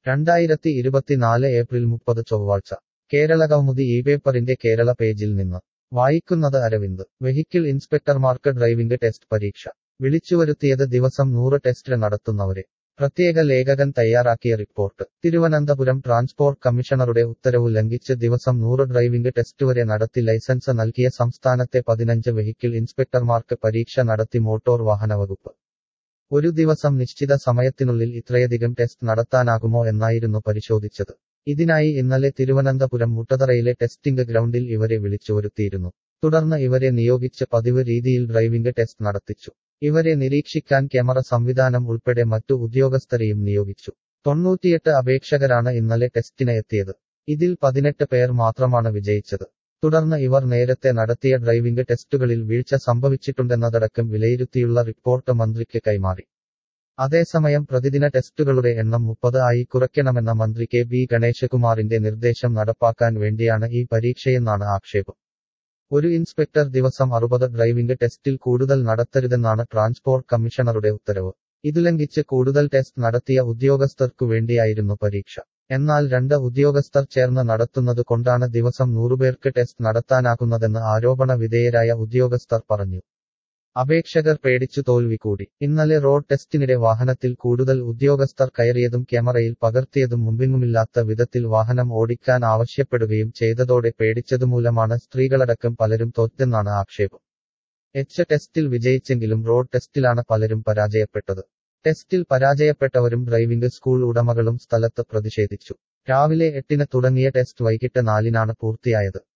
2024 April 30 ചൊവ്വാഴ്ച കേരളകൗമുദി ഇപേപ്പറിന്റെ കേരള പേജിൽ നിന്ന് വായിക്കുന്നത് അരവിന്ദ് വെഹിക്കിൾ ഇൻസ്പെക്ടർമാർക്ക് ഡ്രൈവിംഗ് ടെസ്റ്റ് പരീക്ഷ വിളിച്ചുവരുത്തിയത് ദിവസം 100 ടെസ്റ്റ് നടത്തുന്നവരെ പ്രത്യേക ലേഖകൻ തയ്യാറാക്കിയ റിപ്പോർട്ട് തിരുവനന്തപുരം ട്രാൻസ്പോർട്ട് കമ്മീഷണറുടെ ഉത്തരവു ലംഘിച്ച് ദിവസം 100 ഡ്രൈവിംഗ് ടെസ്റ്റ് വരെ നടത്തി ലൈസൻസ് നൽകിയ സംസ്ഥാനത്തെ 15 വെഹിക്കിൾ ഇൻസ്പെക്ടർമാർക്ക് പരീക്ഷ നടത്തി മോട്ടോർ വാഹന വകുപ്പ് ഒരു ദിവസം നിശ്ചിത സമയത്തിനുള്ളിൽ ഇത്രയധികം ടെസ്റ്റ് നടത്താനാകുമോ എന്നായിരുന്നു പരിശോധിച്ചത് ഇതിനായി ഇന്നലെ തിരുവനന്തപുരം മുട്ടതറയിലെ ടെസ്റ്റിംഗ് ഗ്രൗണ്ടിൽ ഇവരെ വിളിച്ചുവരുത്തിയിരുന്നു തുടർന്ന് ഇവരെ നിയോഗിച്ച് പതിവ് രീതിയിൽ ഡ്രൈവിംഗ് ടെസ്റ്റ് നടത്തിച്ചു ഇവരെ നിരീക്ഷിക്കാൻ ക്യാമറ സംവിധാനം ഉൾപ്പെടെ മറ്റു ഉദ്യോഗസ്ഥരെയും നിയോഗിച്ചു 98 അപേക്ഷകരാണ് ഇന്നലെ ടെസ്റ്റിന് എത്തിയത് ഇതിൽ 18 പേർ മാത്രമാണ് വിജയിച്ചത് തുടർന്ന് ഇവർ നേരത്തെ നടത്തിയ ഡ്രൈവിംഗ് ടെസ്റ്റുകളിൽ വീഴ്ച സംഭവിച്ചിട്ടുണ്ടെന്നതടക്കം വിലയിരുത്തിയുള്ള റിപ്പോർട്ട് മന്ത്രിക്ക് കൈമാറി അതേസമയം പ്രതിദിന ടെസ്റ്റുകളുടെ എണ്ണം 30 ആയി കുറയ്ക്കണമെന്ന മന്ത്രി കെ ബി ഗണേശകുമാറിന്റെ നിർദ്ദേശം നടപ്പാക്കാൻ വേണ്ടിയാണ് ഈ പരീക്ഷയെന്നാണ് ആക്ഷേപം ഒരു ഇൻസ്പെക്ടർ ദിവസം 60 ഡ്രൈവിംഗ് ടെസ്റ്റിൽ കൂടുതൽ നടത്തരുതെന്നാണ് ട്രാൻസ്പോർട്ട് കമ്മീഷണറുടെ ഉത്തരവ് ഇതുലംഘിച്ച് കൂടുതൽ ടെസ്റ്റ് നടത്തിയ ഉദ്യോഗസ്ഥർക്കു വേണ്ടിയായിരുന്നു പരീക്ഷ എന്നാൽ 2 ഉദ്യോഗസ്ഥർ ചേർന്ന് നടത്തുന്നത് കൊണ്ടാണ് ദിവസം 100 പേർക്ക് ടെസ്റ്റ് നടത്താനാകുന്നതെന്ന് ആരോപണ വിധേയരായ ഉദ്യോഗസ്ഥർ പറഞ്ഞു അപേക്ഷകർ പേടിച്ചു തോൽവി കൂടി ഇന്നലെ റോഡ് ടെസ്റ്റിനിടെ വാഹനത്തിൽ കൂടുതൽ ഉദ്യോഗസ്ഥർ കയറിയതും ക്യാമറയിൽ പകർത്തിയതും മുമ്പെങ്ങുമില്ലാത്ത വിധത്തിൽ വാഹനം ഓടിക്കാൻ ആവശ്യപ്പെടുകയും ചെയ്തതോടെ പേടിച്ചതുമൂലമാണ് സ്ത്രീകളടക്കം പലരും തോറ്റെന്നാണ് ആക്ഷേപം ടെസ്റ്റിൽ വിജയിച്ചെങ്കിലും റോഡ് ടെസ്റ്റിലാണ് പലരും പരാജയപ്പെട്ടത് ടെസ്റ്റിൽ പരാജയപ്പെട്ടവരും ഡ്രൈവിംഗ് സ്കൂൾ ഉടമകളും സ്ഥലത്ത് പ്രതിഷേധിച്ചു രാവിലെ 8-ന് തുടങ്ങിയ ടെസ്റ്റ് വൈകിട്ട് 4-നാണ് പൂർത്തിയായത്